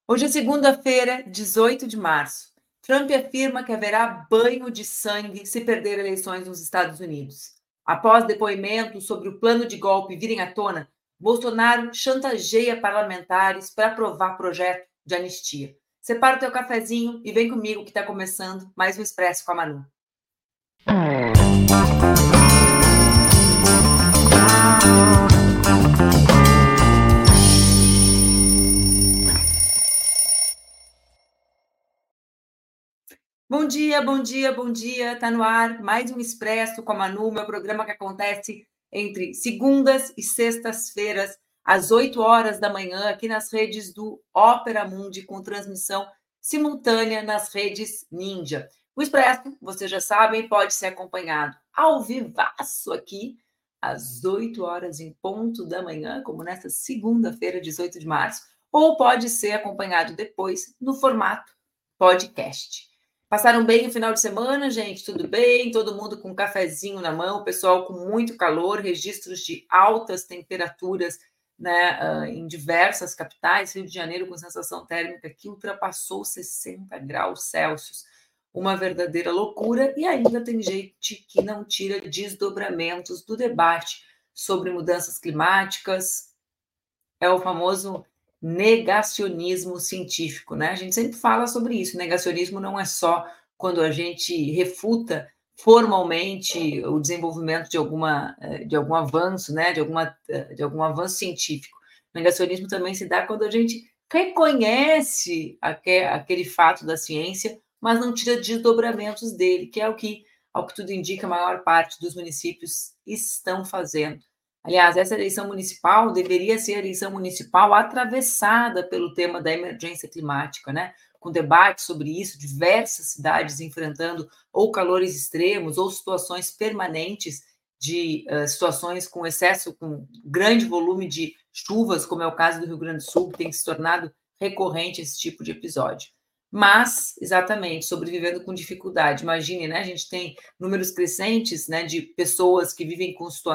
Hoje é segunda-feira, 18 de março. Trump afirma que haverá banho de sangue se perder eleições nos Estados Unidos. Após depoimentos sobre o plano de golpe virem à tona, Bolsonaro chantageia parlamentares para aprovar projeto de anistia. Separa o teu cafezinho e vem comigo que está começando mais um Expresso com a Manu. Bom dia, bom dia, bom dia. Tá no ar mais um Expresso com a Manu, meu programa que acontece entre segundas e sextas-feiras, às 8 horas da manhã, aqui nas redes do Opera Mundi, com transmissão simultânea nas redes Ninja. O Expresso, vocês já sabem, pode ser acompanhado ao vivaço aqui, às 8 horas em ponto da manhã, como nesta segunda-feira, 18 de março, ou pode ser acompanhado depois no formato podcast. Passaram bem o final de semana, gente? Tudo bem? Todo mundo com um cafezinho na mão, pessoal com muito calor, registros de altas temperaturas, né, em diversas capitais. Rio de Janeiro com sensação térmica que ultrapassou 60 graus Celsius. Uma verdadeira loucura. E ainda tem gente que não tira desdobramentos do debate sobre mudanças climáticas. É o famoso negacionismo científico, né? A gente sempre fala sobre isso. Negacionismo não é só quando a gente refuta formalmente o desenvolvimento de algum avanço, né? De algum avanço científico. O negacionismo também se dá quando a gente reconhece aquele fato da ciência, mas não tira desdobramentos dele, que é o que, ao que tudo indica, a maior parte dos municípios estão fazendo. Aliás, essa eleição municipal deveria ser a eleição municipal atravessada pelo tema da emergência climática, né? Com debate sobre isso, diversas cidades enfrentando ou calores extremos ou situações permanentes de situações com excesso, com grande volume de chuvas, como é o caso do Rio Grande do Sul, que tem se tornado recorrente esse tipo de episódio. Mas, exatamente, sobrevivendo com dificuldade. Imagine, né? A gente tem números crescentes, né, de pessoas que vivem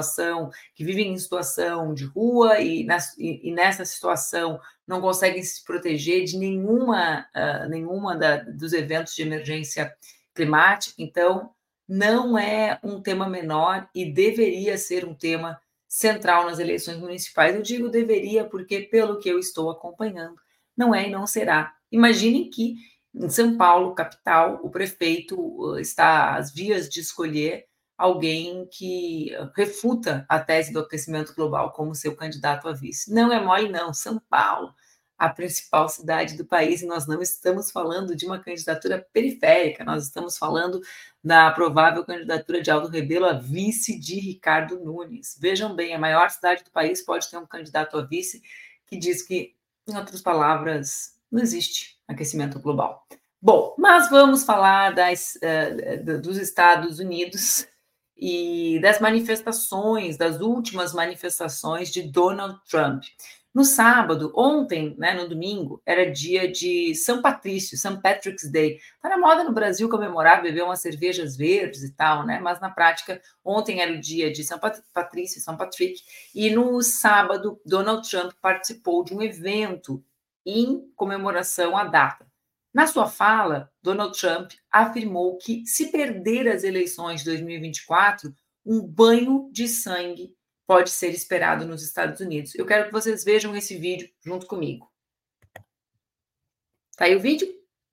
em situação de rua e nessa situação não conseguem se proteger de nenhuma dos eventos de emergência climática. Então, não é um tema menor e deveria ser um tema central nas eleições municipais. Eu digo deveria porque, pelo que eu estou acompanhando, não é e não será. Imaginem que em São Paulo, capital, o prefeito está às vias de escolher alguém que refuta a tese do aquecimento global como seu candidato a vice. Não é mole, não. São Paulo, a principal cidade do país, e nós não estamos falando de uma candidatura periférica, nós estamos falando da provável candidatura de Aldo Rebelo a vice de Ricardo Nunes. Vejam bem, a maior cidade do país pode ter um candidato a vice que diz que, em outras palavras, não existe aquecimento global. Bom, mas vamos falar dos Estados Unidos e das manifestações, das últimas manifestações de Donald Trump. No sábado, ontem, né, no domingo, era dia de São Patrício, St. Patrick's Day. Está na moda no Brasil comemorar, beber umas cervejas verdes e tal, né? Mas na prática, ontem era o dia de São Patrício, São Patrick, e no sábado, Donald Trump participou de um evento em comemoração à data. Na sua fala, Donald Trump afirmou que, se perder as eleições de 2024, um banho de sangue pode ser esperado nos Estados Unidos. Eu quero que vocês vejam esse vídeo junto comigo. Tá aí o vídeo?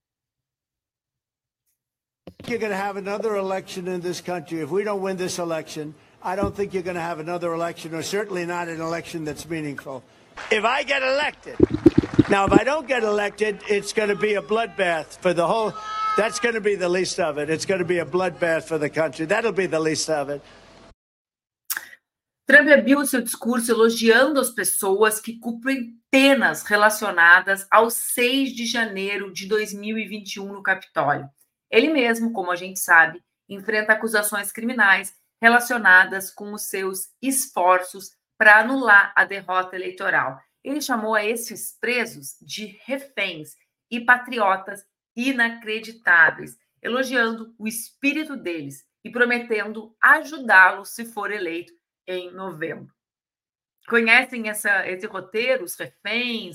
You're going to have another election in this country. If we don't win this election, I don't think you're going to have another election, or certainly not an election that's meaningful. If I get elected, now if I don't get elected, it's going to be a bloodbath for the whole. That's going to be the least of it. It's going to be a bloodbath for the country. That'll be the least of it. Trump abriu seu discurso elogiando as pessoas que cumprem penas relacionadas ao 6 de janeiro de 2021 no Capitólio. Ele mesmo, como a gente sabe, enfrenta acusações criminais relacionadas com os seus esforços para anular a derrota eleitoral. Ele chamou a esses presos de reféns e patriotas inacreditáveis, elogiando o espírito deles e prometendo ajudá-los se for eleito em novembro. Conhecem esse roteiro, os reféns,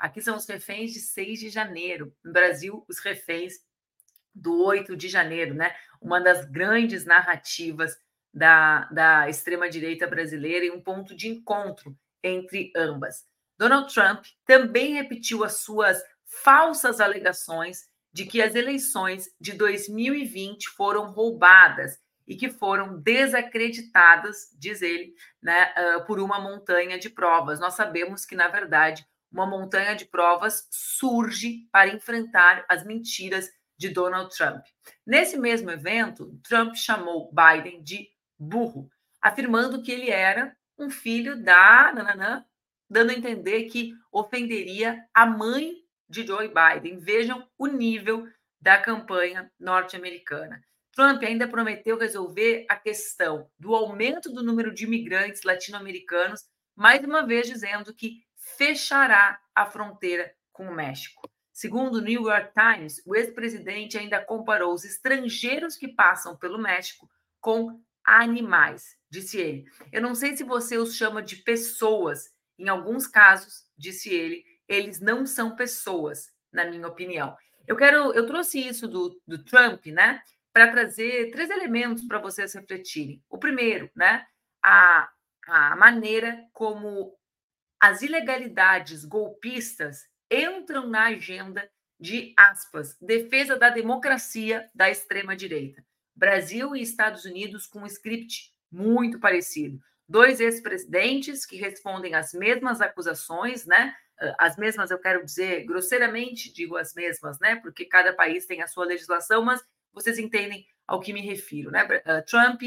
Aqui são os reféns de 6 de janeiro. No Brasil, os reféns do 8 de janeiro, né? Uma das grandes narrativas da extrema-direita brasileira e um ponto de encontro entre ambas. Donald Trump também repetiu as suas falsas alegações de que as eleições de 2020 foram roubadas e que foram desacreditadas, diz ele, né, por uma montanha de provas. Nós sabemos que, na verdade, uma montanha de provas surge para enfrentar as mentiras de Donald Trump. Nesse mesmo evento, Trump chamou Biden de burro, afirmando que ele era um filho da nananã, dando a entender que ofenderia a mãe de Joe Biden. Vejam o nível da campanha norte-americana. Trump ainda prometeu resolver a questão do aumento do número de imigrantes latino-americanos, mais uma vez dizendo que fechará a fronteira com o México. Segundo o New York Times, o ex-presidente ainda comparou os estrangeiros que passam pelo México com animais, disse ele. Eu não sei se você os chama de pessoas. Em alguns casos, disse ele, eles não são pessoas, na minha opinião. Eu trouxe isso do Trump, né, para trazer 3 elementos para vocês refletirem. O primeiro, né, a maneira como as ilegalidades golpistas entram na agenda de, aspas, defesa da democracia da extrema-direita. Brasil e Estados Unidos com um script muito parecido. 2 ex-presidentes que respondem às mesmas acusações, né? As mesmas, eu quero dizer, grosseiramente digo as mesmas, né? Porque cada país tem a sua legislação, mas vocês entendem ao que me refiro, né? Trump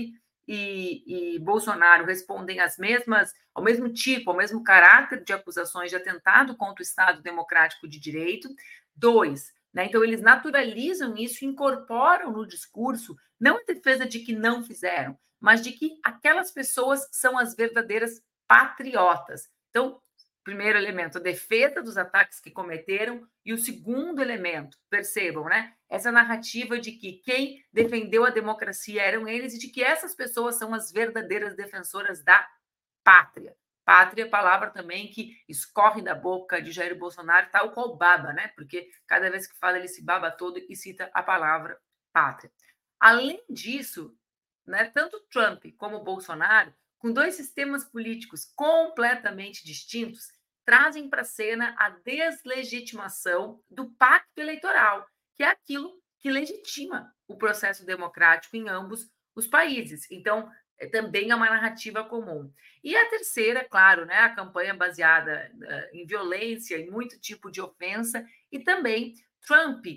e Bolsonaro respondem ao mesmo tipo, ao mesmo caráter de acusações de atentado contra o Estado Democrático de Direito. 2, né? Então, eles naturalizam isso e incorporam no discurso não a defesa de que não fizeram, mas de que aquelas pessoas são as verdadeiras patriotas. Então, primeiro elemento, a defesa dos ataques que cometeram, e o segundo elemento, percebam, né? Essa narrativa de que quem defendeu a democracia eram eles e de que essas pessoas são as verdadeiras defensoras da pátria. Pátria, palavra também que escorre da boca de Jair Bolsonaro, tal qual baba, né? Porque cada vez que fala, ele se baba todo e cita a palavra pátria. Além disso, né, tanto Trump como Bolsonaro, com 2 sistemas políticos completamente distintos, trazem para a cena a deslegitimação do pacto eleitoral, que é aquilo que legitima o processo democrático em ambos os países. Então, também é uma narrativa comum. E a terceira, claro, né, a campanha baseada em violência, em muito tipo de ofensa, e também Trump,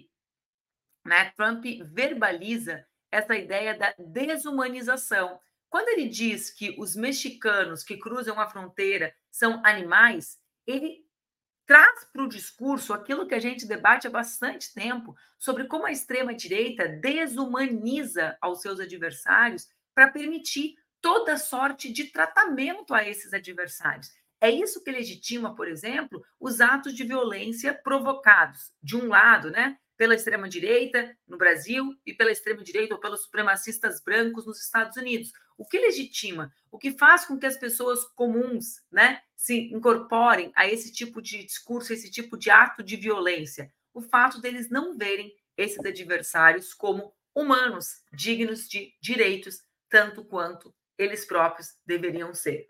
né, Trump verbaliza essa ideia da desumanização. Quando ele diz que os mexicanos que cruzam a fronteira são animais, ele traz para o discurso aquilo que a gente debate há bastante tempo sobre como a extrema-direita desumaniza aos seus adversários para permitir toda sorte de tratamento a esses adversários. É isso que legitima, por exemplo, os atos de violência provocados, de um lado, né, pela extrema-direita no Brasil e pela extrema-direita ou pelos supremacistas brancos nos Estados Unidos. O que legitima? O que faz com que as pessoas comuns, né, se incorporem a esse tipo de discurso, esse tipo de ato de violência? O fato deles não verem esses adversários como humanos, dignos de direitos, tanto quanto eles próprios deveriam ser.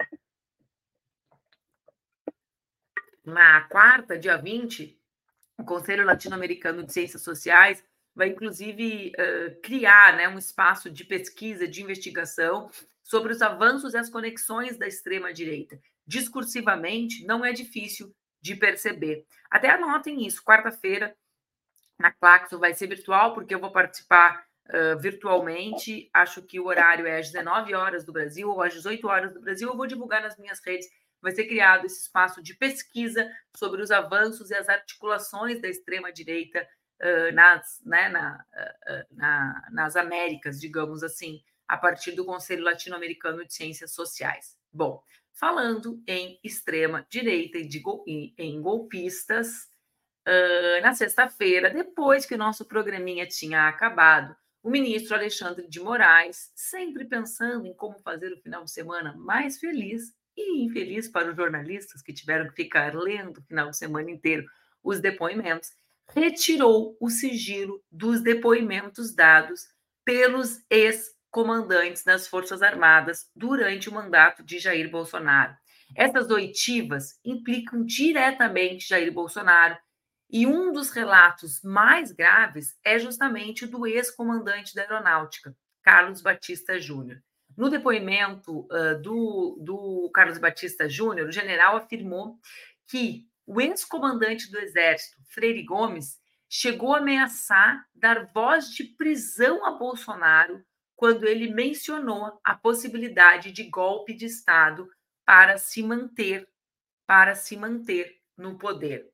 Na quarta, dia 20, o Conselho Latino-Americano de Ciências Sociais vai, inclusive, criar, né, um espaço de pesquisa, de investigação sobre os avanços e as conexões da extrema-direita. Discursivamente, não é difícil de perceber. Até anotem isso, quarta-feira, na Claxo, vai ser virtual, porque eu vou participar virtualmente. Acho que o horário é às 19 horas do Brasil ou às 18 horas do Brasil. Eu vou divulgar nas minhas redes. Vai ser criado esse espaço de pesquisa sobre os avanços e as articulações da extrema-direita nas Américas, digamos assim, a partir do Conselho Latino-Americano de Ciências Sociais. Bom, falando em extrema-direita e em golpistas, na sexta-feira, depois que o nosso programinha tinha acabado, o ministro Alexandre de Moraes, sempre pensando em como fazer o final de semana mais feliz e infeliz para os jornalistas que tiveram que ficar lendo o final de semana inteiro os depoimentos, retirou o sigilo dos depoimentos dados pelos ex-comandantes das Forças Armadas durante o mandato de Jair Bolsonaro. Essas oitivas implicam diretamente Jair Bolsonaro, e um dos relatos mais graves é justamente o do ex-comandante da Aeronáutica, Carlos Batista Júnior. No depoimento do Carlos Batista Júnior, o general afirmou que o ex-comandante do Exército, Freire Gomes, chegou a ameaçar dar voz de prisão a Bolsonaro quando ele mencionou a possibilidade de golpe de Estado para se manter no poder.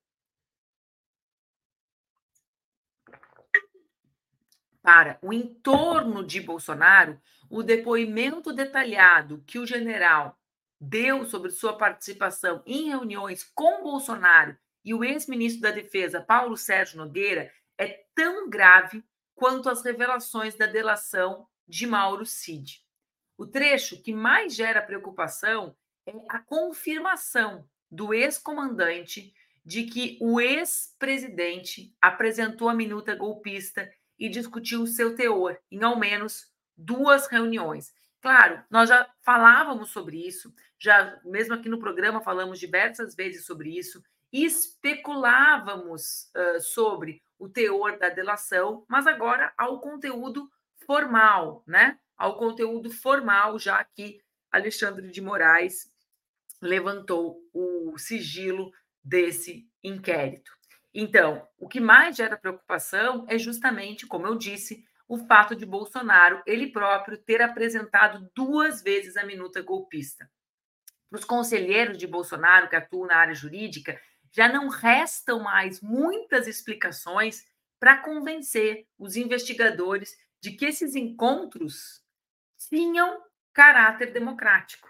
Para o entorno de Bolsonaro, o depoimento detalhado que o general deu sobre sua participação em reuniões com Bolsonaro e o ex-ministro da Defesa, Paulo Sérgio Nogueira, é tão grave quanto as revelações da delação de Mauro Cid. O trecho que mais gera preocupação é a confirmação do ex-comandante de que o ex-presidente apresentou a minuta golpista e discutiu o seu teor em ao menos 2 reuniões. Claro, nós já falávamos sobre isso, já mesmo aqui no programa falamos diversas vezes sobre isso, e especulávamos sobre o teor da delação, mas agora ao conteúdo formal, né? Ao conteúdo formal, já que Alexandre de Moraes levantou o sigilo desse inquérito. Então, o que mais gera preocupação é justamente, como eu disse, o fato de Bolsonaro, ele próprio, ter apresentado 2 vezes a minuta golpista. Para os conselheiros de Bolsonaro, que atuam na área jurídica, já não restam mais muitas explicações para convencer os investigadores de que esses encontros tinham caráter democrático.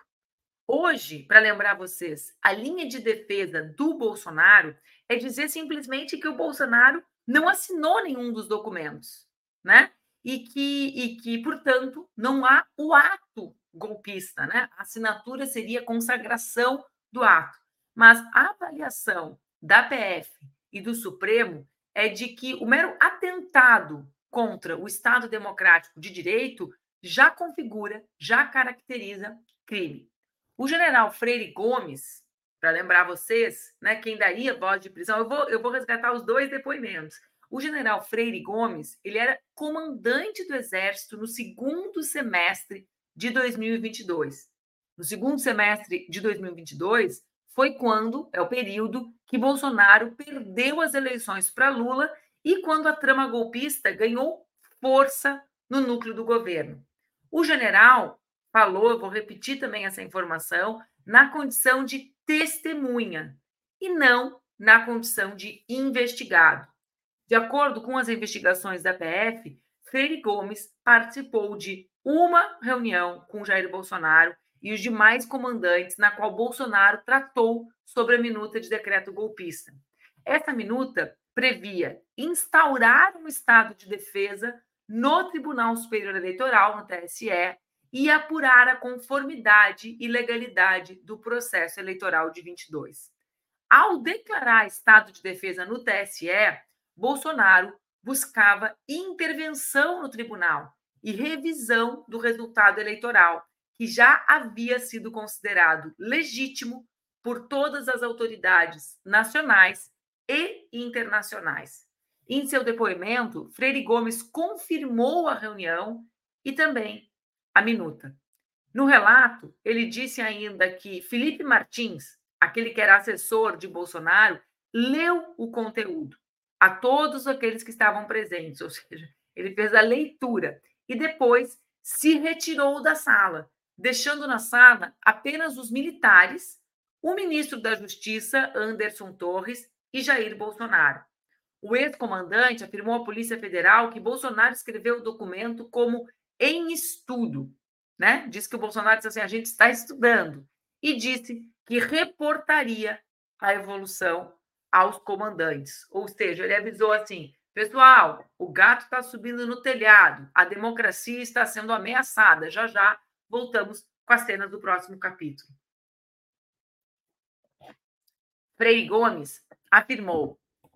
Hoje, para lembrar vocês, a linha de defesa do Bolsonaro é dizer simplesmente que o Bolsonaro não assinou nenhum dos documentos, né? E que, portanto, não há o ato golpista, né? A assinatura seria a consagração do ato. Mas a avaliação da PF e do Supremo é de que o mero atentado contra o Estado Democrático de Direito já configura, já caracteriza crime. O general Freire Gomes, para lembrar vocês, né, quem daria voz de prisão, eu vou resgatar os 2 depoimentos. O general Freire Gomes, ele era comandante do Exército no segundo semestre de 2022. No segundo semestre de 2022 foi quando, é o período que Bolsonaro perdeu as eleições para Lula e quando a trama golpista ganhou força no núcleo do governo. O general falou, eu vou repetir também essa informação, na condição de testemunha e não na condição de investigado. De acordo com as investigações da PF, Freire Gomes participou de uma reunião com Jair Bolsonaro e os demais comandantes, na qual Bolsonaro tratou sobre a minuta de decreto golpista. Essa minuta previa instaurar um estado de defesa no Tribunal Superior Eleitoral, no TSE, e apurar a conformidade e legalidade do processo eleitoral de 22. Ao declarar estado de defesa no TSE, Bolsonaro buscava intervenção no tribunal e revisão do resultado eleitoral, que já havia sido considerado legítimo por todas as autoridades nacionais e internacionais. Em seu depoimento, Freire Gomes confirmou a reunião e também a minuta. No relato, ele disse ainda que Felipe Martins, aquele que era assessor de Bolsonaro, leu o conteúdo a todos aqueles que estavam presentes, ou seja, ele fez a leitura e depois se retirou da sala, deixando na sala apenas os militares, o ministro da Justiça, Anderson Torres, e Jair Bolsonaro. O ex-comandante afirmou à Polícia Federal que Bolsonaro escreveu o documento como em estudo, né? Disse que o Bolsonaro disse assim, a gente está estudando, e disse que reportaria a evolução aos comandantes. Ou seja, ele avisou assim, pessoal, o gato está subindo no telhado, a democracia está sendo ameaçada, já já voltamos com as cenas do próximo capítulo. Freire Gomes afirmou,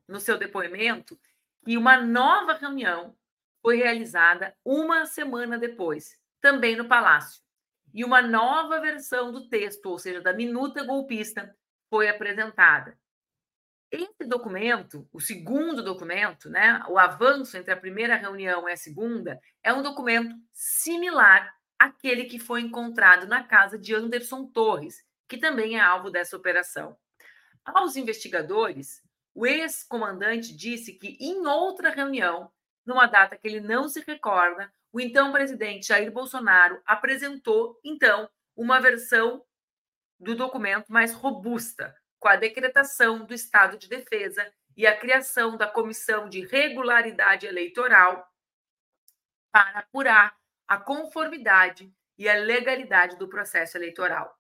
no seu depoimento que uma nova reunião foi realizada uma semana depois, também no Palácio. E uma nova versão do texto, ou seja, da minuta golpista, foi apresentada. Esse documento, o segundo documento, né, o avanço entre a primeira reunião e a segunda, é um documento similar àquele que foi encontrado na casa de Anderson Torres, que também é alvo dessa operação. Aos investigadores, o ex-comandante disse que, em outra reunião, numa data que ele não se recorda, o então presidente Jair Bolsonaro apresentou, então, uma versão do documento mais robusta, com a decretação do estado de defesa e a criação da Comissão de Regularidade Eleitoral para apurar a conformidade e a legalidade do processo eleitoral.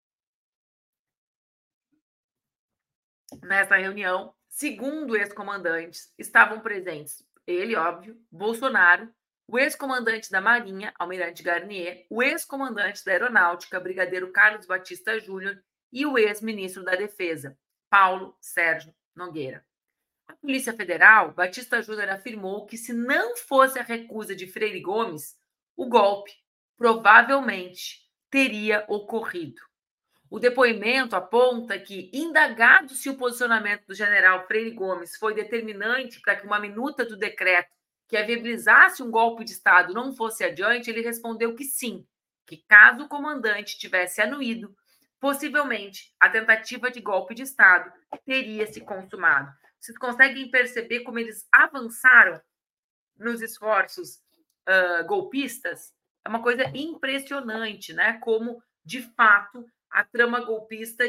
Nessa reunião, segundo ex-comandantes, estavam presentes ele, óbvio, Bolsonaro, o ex-comandante da Marinha, Almirante Garnier, o ex-comandante da Aeronáutica, Brigadeiro Carlos Batista Júnior, e o ex-ministro da Defesa, Paulo Sérgio Nogueira. A Polícia Federal, Batista Júnior afirmou que, se não fosse a recusa de Freire Gomes, o golpe provavelmente teria ocorrido. O depoimento aponta que, indagado se o posicionamento do general Freire Gomes foi determinante para que uma minuta do decreto que viabilizasse um golpe de Estado não fosse adiante, ele respondeu que sim, que caso o comandante tivesse anuído, possivelmente a tentativa de golpe de Estado teria se consumado. Vocês conseguem perceber como eles avançaram nos esforços golpistas? É uma coisa impressionante, né? Como, de fato, a trama golpista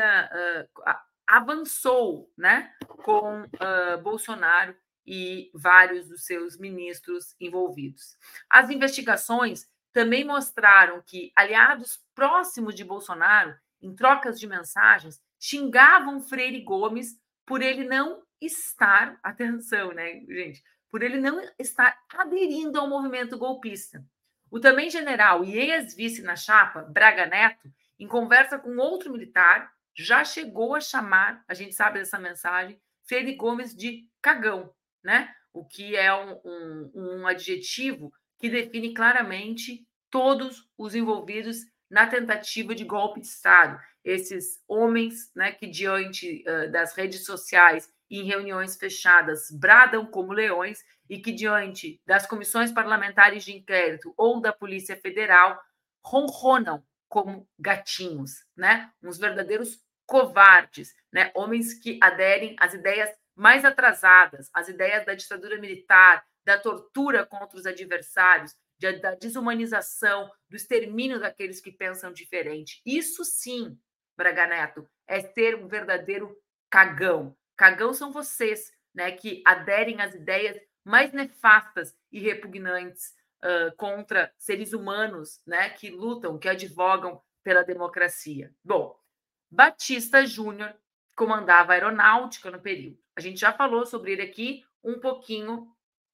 avançou, né, com Bolsonaro e vários dos seus ministros envolvidos. As investigações também mostraram que aliados próximos de Bolsonaro, em trocas de mensagens, xingavam Freire Gomes por ele não estar, atenção, né, gente, por ele não estar aderindo ao movimento golpista. O também general e ex-vice na chapa, Braga Neto, em conversa com outro militar, já chegou a chamar, a gente sabe dessa mensagem, Freire Gomes de cagão, né? O que é um adjetivo que define claramente todos os envolvidos na tentativa de golpe de Estado. Esses homens, né, que diante das redes sociais e em reuniões fechadas bradam como leões e que diante das comissões parlamentares de inquérito ou da Polícia Federal ronronam como gatinhos, né? Uns verdadeiros covardes, né? Homens que aderem às ideias mais atrasadas, às ideias da ditadura militar, da tortura contra os adversários, da desumanização, do extermínio daqueles que pensam diferente. Isso sim, Braga Neto, é ser um verdadeiro cagão. Cagão são vocês, né, que aderem às ideias mais nefastas e repugnantes contra seres humanos, né, que lutam, que advogam pela democracia. Bom, Batista Júnior comandava a aeronáutica no período. A gente já falou sobre ele aqui um pouquinho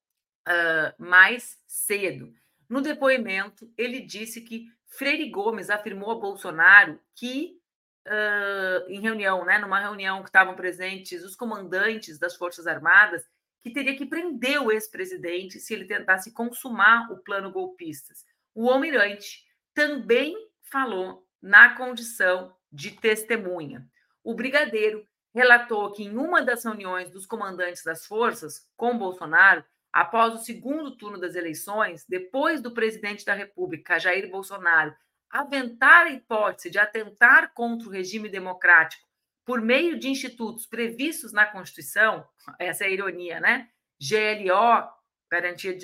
mais cedo. No depoimento, ele disse que Freire Gomes afirmou a Bolsonaro que, em reunião, né, numa reunião que estavam presentes os comandantes das Forças Armadas, que teria que prender o ex-presidente se ele tentasse consumar o plano golpistas. O almirante também falou na condição de testemunha. O brigadeiro relatou que em uma das reuniões dos comandantes das forças com Bolsonaro, após o segundo turno das eleições, depois do presidente da República, Jair Bolsonaro, aventar a hipótese de atentar contra o regime democrático por meio de institutos previstos na Constituição, essa é a ironia, né? GLO, garantia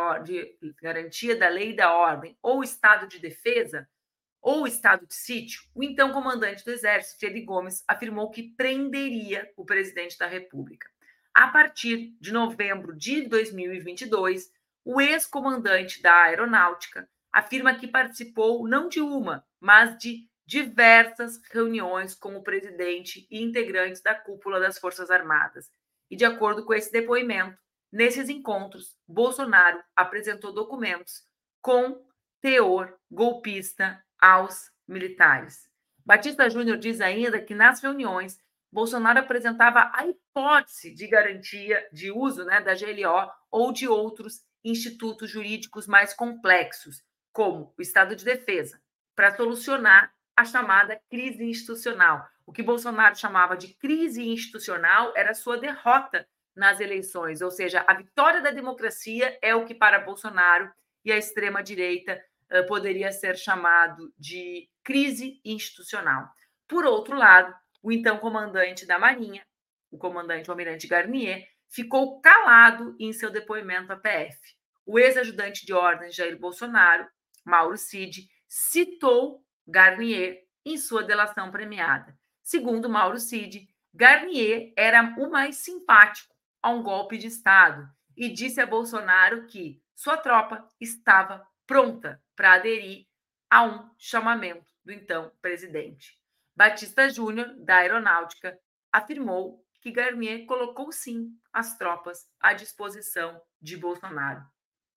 da lei e da ordem, ou estado de defesa, ou estado de sítio, o então comandante do Exército, Freire Gomes, afirmou que prenderia o presidente da República. A partir de novembro de 2022, o ex-comandante da Aeronáutica afirma que participou não de uma, mas de diversas reuniões com o presidente e integrantes da cúpula das Forças Armadas. E, de acordo com esse depoimento, nesses encontros, Bolsonaro apresentou documentos com teor golpista aos militares. Batista Júnior diz ainda que nas reuniões Bolsonaro apresentava a hipótese de garantia de uso, né, da GLO ou de outros institutos jurídicos mais complexos, como o Estado de Defesa, para solucionar a chamada crise institucional. O que Bolsonaro chamava de crise institucional era a sua derrota nas eleições, ou seja, a vitória da democracia é o que para Bolsonaro e a extrema-direita poderia ser chamado de crise institucional. Por outro lado, o então comandante da Marinha, o comandante Almirante Garnier, ficou calado em seu depoimento à PF. O ex-ajudante de ordens Jair Bolsonaro, Mauro Cid, citou Garnier em sua delação premiada. Segundo Mauro Cid, Garnier era o mais simpático a um golpe de Estado e disse a Bolsonaro que sua tropa estava pronta para aderir a um chamamento do então presidente. Batista Júnior, da Aeronáutica, afirmou que Garnier colocou, sim, as tropas à disposição de Bolsonaro.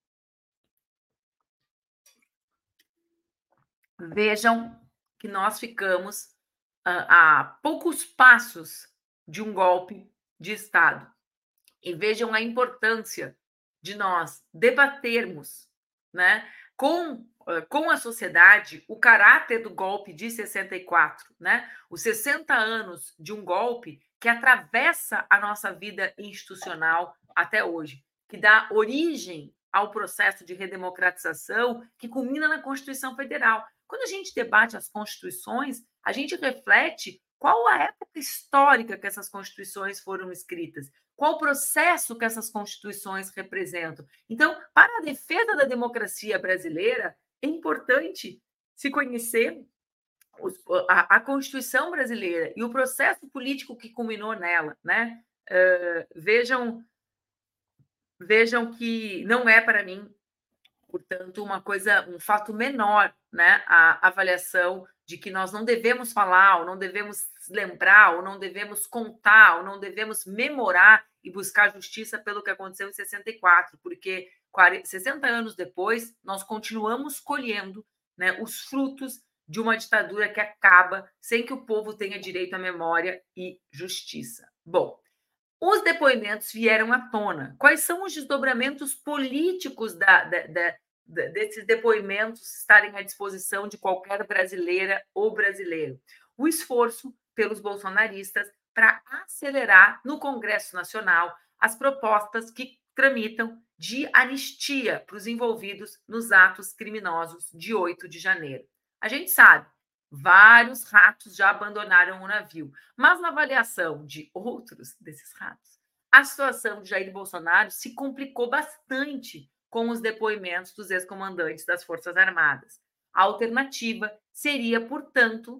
Vejam que nós ficamos a poucos passos de um golpe de Estado. E vejam a importância de nós debatermos, né, com a sociedade o caráter do golpe de 64, né? Os 60 anos de um golpe que atravessa a nossa vida institucional até hoje, que dá origem ao processo de redemocratização que culmina na Constituição Federal. Quando a gente debate as constituições, a gente reflete qual a época histórica que essas constituições foram escritas, qual o processo que essas constituições representam. Então, para a defesa da democracia brasileira, é importante se conhecer a Constituição brasileira e o processo político que culminou nela, né? Vejam que não é para mim, portanto, um fato menor, né? A avaliação de que nós não devemos falar, ou não devemos lembrar, ou não devemos contar, ou não devemos memorar e buscar justiça pelo que aconteceu em 64, porque 60 anos depois nós continuamos colhendo, né, os frutos de uma ditadura que acaba sem que o povo tenha direito à memória e justiça. Bom, os depoimentos vieram à tona. Quais são os desdobramentos políticos desses depoimentos estarem à disposição de qualquer brasileira ou brasileiro? O esforço pelos bolsonaristas para acelerar no Congresso Nacional as propostas que tramitam de anistia para os envolvidos nos atos criminosos de 8 de janeiro. A gente sabe, vários ratos já abandonaram o navio, mas na avaliação de outros desses ratos, a situação de Jair Bolsonaro se complicou bastante com os depoimentos dos ex-comandantes das Forças Armadas. A alternativa seria, portanto,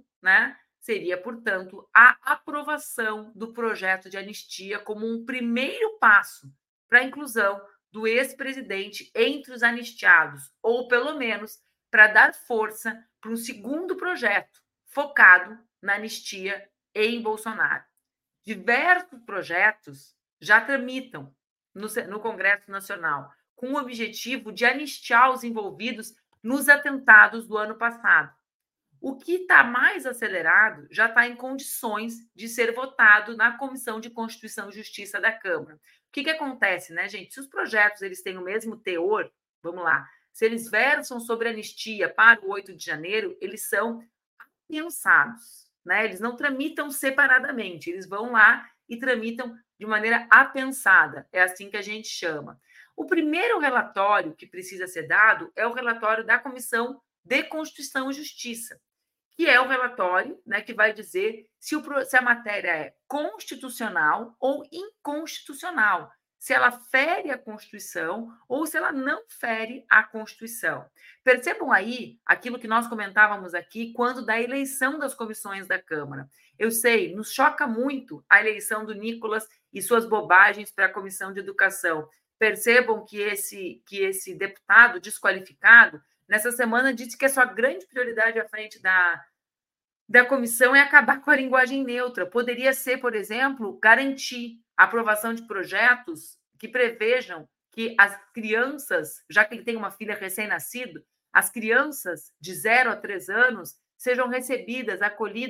a aprovação do projeto de anistia como um primeiro passo para a inclusão do ex-presidente entre os anistiados, ou pelo menos para dar força para um segundo projeto focado na anistia em Bolsonaro. Diversos projetos já tramitam no Congresso Nacional com o objetivo de anistiar os envolvidos nos atentados do ano passado. O que está mais acelerado já está em condições de ser votado na Comissão de Constituição e Justiça da Câmara. O que acontece, né, gente? Se os projetos eles têm o mesmo teor, vamos lá, se eles versam sobre anistia para o 8 de janeiro, eles são apensados, né? Eles não tramitam separadamente, eles vão lá e tramitam de maneira apensada, é assim que a gente chama. O primeiro relatório que precisa ser dado é o relatório da Comissão de Constituição e Justiça, que é o relatório, né, que vai dizer se a matéria é constitucional ou inconstitucional, se ela fere a Constituição ou se ela não fere a Constituição. Percebam aí aquilo que nós comentávamos aqui quando da eleição das comissões da Câmara. Eu sei, nos choca muito a eleição do Nicolas e suas bobagens para a Comissão de Educação. Percebam que esse deputado desqualificado, nessa semana, disse que a sua grande prioridade à frente da comissão é acabar com a linguagem neutra. Poderia ser, por exemplo, garantir a aprovação de projetos que prevejam que as crianças, já que ele tem uma filha recém-nascida, as crianças de 0 a 3 anos sejam recebidas, acolhidas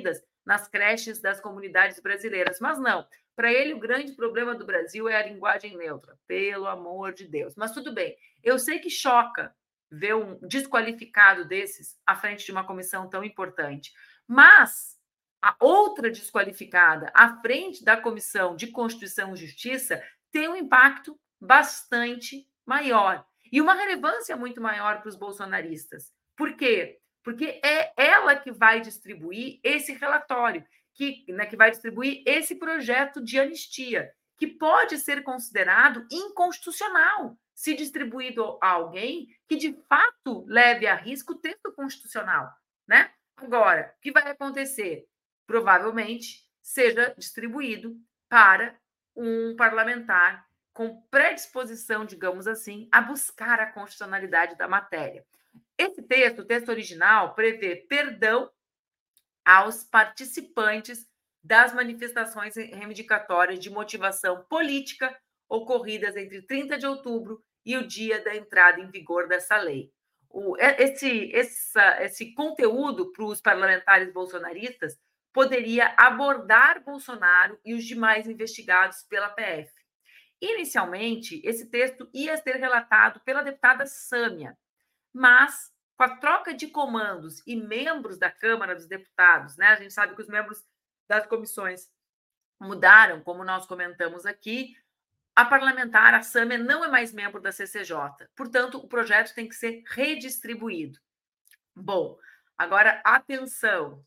nas creches das comunidades brasileiras. Mas não, para ele o grande problema do Brasil é a linguagem neutra, pelo amor de Deus. Mas tudo bem, eu sei que choca ver um desqualificado desses à frente de uma comissão tão importante, mas a outra desqualificada à frente da Comissão de Constituição e Justiça tem um impacto bastante maior e uma relevância muito maior para os bolsonaristas. Por quê? Porque é ela que vai distribuir esse relatório, que vai distribuir esse projeto de anistia, que pode ser considerado inconstitucional se distribuído a alguém que, de fato, leve a risco o texto constitucional, né? Agora, o que vai acontecer? Provavelmente seja distribuído para um parlamentar com predisposição, digamos assim, a buscar a constitucionalidade da matéria. Esse texto, o texto original, prevê perdão aos participantes das manifestações reivindicatórias de motivação política ocorridas entre 30 de outubro e o dia da entrada em vigor dessa lei. Esse conteúdo para os parlamentares bolsonaristas poderia abordar Bolsonaro e os demais investigados pela PF. Inicialmente, esse texto ia ser relatado pela deputada Sâmia, mas com a troca de comandos e membros da Câmara dos Deputados, né? A gente sabe que os membros das comissões mudaram, como nós comentamos aqui. A parlamentar, a Sâmia, não é mais membro da CCJ. Portanto, o projeto tem que ser redistribuído. Bom, agora, atenção.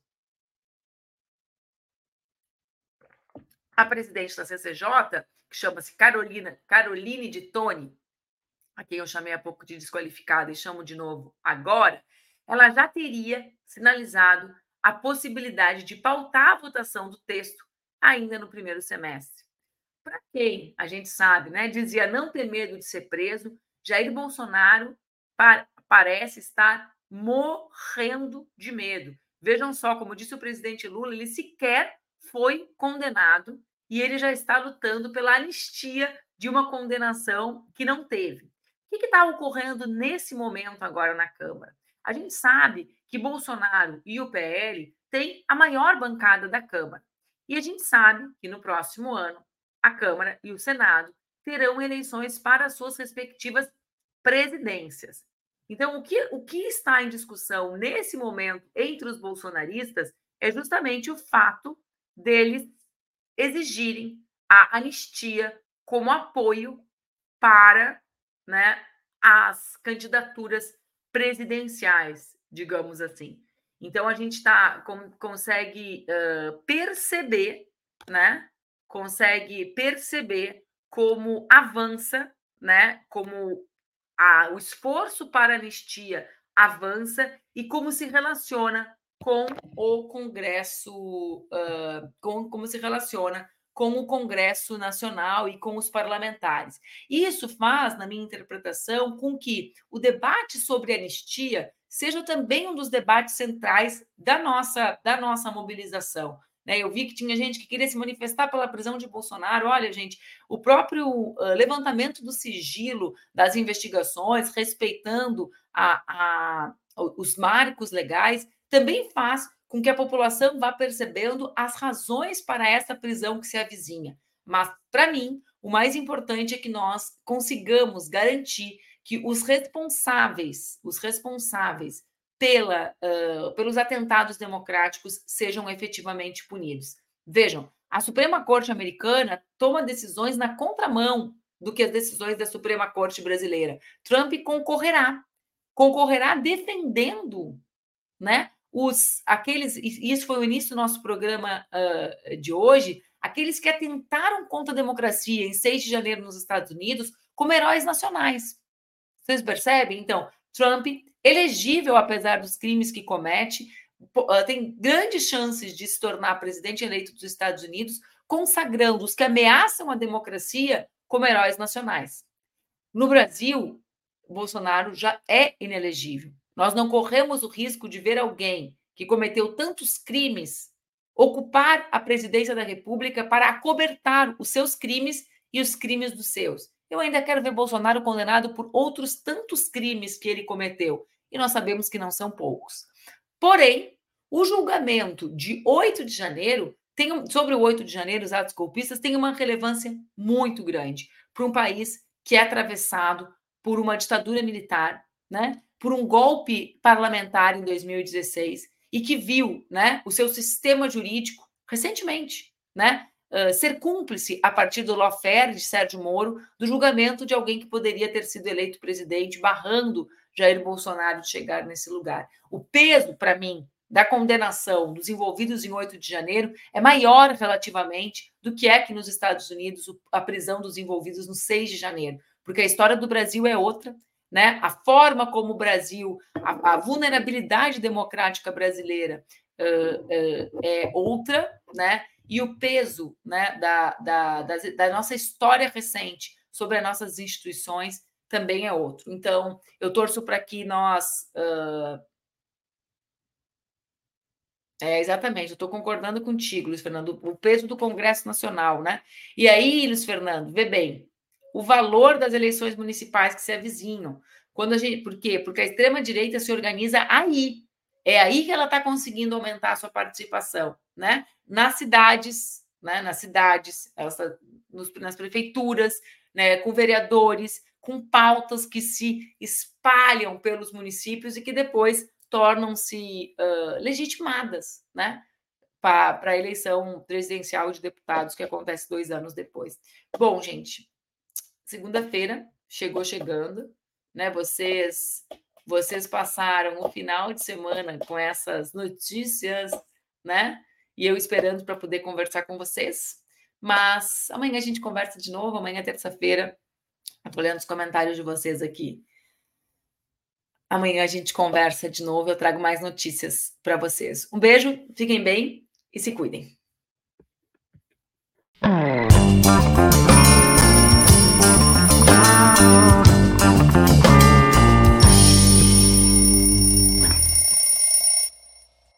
A presidente da CCJ, que chama-se Caroline de Toni, a quem eu chamei há pouco de desqualificada e chamo de novo agora, ela já teria sinalizado a possibilidade de pautar a votação do texto ainda no primeiro semestre. Para quem a gente sabe, né, dizia não ter medo de ser preso, Jair Bolsonaro parece estar morrendo de medo. Vejam só, como disse o presidente Lula, ele sequer foi condenado e ele já está lutando pela anistia de uma condenação que não teve. O que está ocorrendo nesse momento agora na Câmara? A gente sabe que Bolsonaro e o PL têm a maior bancada da Câmara. E a gente sabe que no próximo ano a Câmara e o Senado terão eleições para as suas respectivas presidências. Então, o que está em discussão nesse momento entre os bolsonaristas é justamente o fato deles exigirem a anistia como apoio para, né, as candidaturas presidenciais, digamos assim. Então, a gente consegue perceber, né? Consegue perceber como avança, né? Como o esforço para a anistia avança e como se relaciona com o Congresso, como se relaciona com o Congresso Nacional e com os parlamentares. Isso faz, na minha interpretação, com que o debate sobre anistia seja também um dos debates centrais da nossa mobilização. Eu vi que tinha gente que queria se manifestar pela prisão de Bolsonaro. Olha, gente, o próprio levantamento do sigilo das investigações, respeitando os marcos legais, também faz com que a população vá percebendo as razões para essa prisão que se avizinha. Mas, para mim, o mais importante é que nós consigamos garantir que os responsáveis pelos atentados democráticos sejam efetivamente punidos. Vejam, a Suprema Corte americana toma decisões na contramão do que as decisões da Suprema Corte brasileira. Trump concorrerá defendendo, né, isso foi o início do nosso programa de hoje, aqueles que atentaram contra a democracia em 6 de janeiro nos Estados Unidos como heróis nacionais. Vocês percebem? Então, Trump, elegível apesar dos crimes que comete, tem grandes chances de se tornar presidente eleito dos Estados Unidos, consagrando os que ameaçam a democracia como heróis nacionais. No Brasil, Bolsonaro já é inelegível. Nós não corremos o risco de ver alguém que cometeu tantos crimes ocupar a presidência da República para acobertar os seus crimes e os crimes dos seus. Eu ainda quero ver Bolsonaro condenado por outros tantos crimes que ele cometeu, e nós sabemos que não são poucos. Porém, O julgamento de 8 de janeiro sobre o 8 de janeiro, os atos golpistas, tem uma relevância muito grande para um país que é atravessado por uma ditadura militar, né, por um golpe parlamentar em 2016 e que viu, né, o seu sistema jurídico recentemente, né, ser cúmplice a partir do lawfare de Sérgio Moro do julgamento de alguém que poderia ter sido eleito presidente, barrando Jair Bolsonaro de chegar nesse lugar. O peso, para mim, da condenação dos envolvidos em 8 de janeiro é maior relativamente do que é que nos Estados Unidos a prisão dos envolvidos no 6 de janeiro, porque a história do Brasil é outra, né? A forma como o Brasil, a vulnerabilidade democrática brasileira é outra, né? E o peso, né, da nossa história recente sobre as nossas instituições também é outro. Então, eu torço para que nós... exatamente, eu estou concordando contigo, Luiz Fernando, o peso do Congresso Nacional, né? E aí, Luiz Fernando, vê bem, o valor das eleições municipais que se avizinham. Por quê? Porque a extrema-direita se organiza aí. É aí que ela está conseguindo aumentar a sua participação, né? Nas cidades, nas prefeituras, né? Com vereadores, com pautas que se espalham pelos municípios e que depois tornam-se legitimadas, né, para a eleição presidencial de deputados que acontece 2 anos depois. Bom, gente, segunda-feira chegando, né? Vocês passaram o final de semana com essas notícias, né? E eu esperando para poder conversar com vocês. Mas amanhã a gente conversa de novo, amanhã terça-feira. Estou lendo os comentários de vocês aqui. Amanhã a gente conversa de novo, eu trago mais notícias para vocês. Um beijo, fiquem bem e se cuidem.